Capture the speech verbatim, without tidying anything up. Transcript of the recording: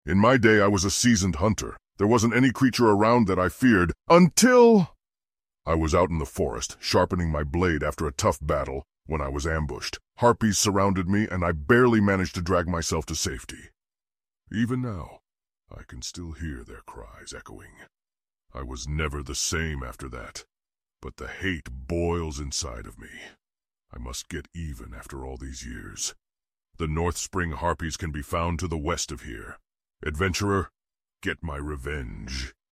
In my day, I was a seasoned hunter. There wasn't any creature around that I feared until I was out in the forest, sharpening my blade after a tough battle when I was ambushed. Harpies surrounded me, and I barely managed to drag myself to safety. Even now, I can still hear their cries echoing. I was never the same after that, but the hate boils inside of me. I must get even after all these years. The North Spring Harpies can be found to the west of here. Adventurer, get my revenge.